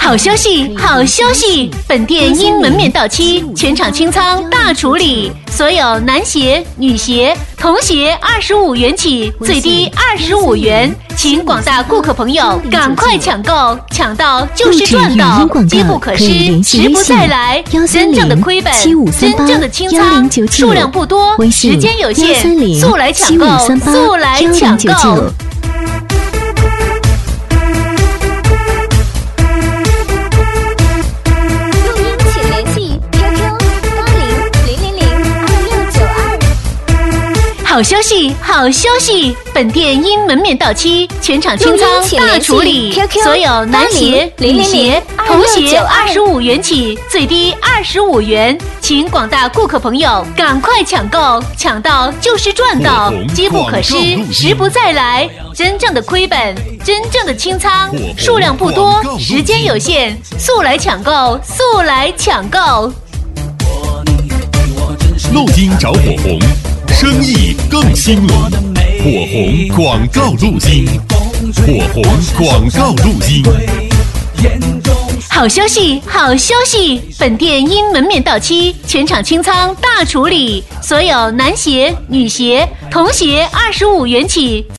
好消息，好消息！本店因门面到期，全场清仓大处理，所有男鞋、女鞋、童鞋25元起，最低25元，请广大顾客朋友赶快抢购，抢到就是赚到，机不可失，时不再来。真正的亏本，真正的清仓，数量不多，时间有限，速来抢购，速来抢购。好消息，好消息！本店因门面到期，全场清仓大处理，所有男鞋、女鞋、童鞋25元起，最低25元，请广大顾客朋友赶快抢购，抢到就是赚到，机不可失，时不再来。真正的亏本，真正的清仓，数量不多，时间有限，速来抢购，速来抢购。 路经找火红，生意更兴隆。火红广告路径，火红广告路径。 好消息，好消息！本店因门面到期，全场清仓大处理，所有男鞋、女鞋、童鞋25元起。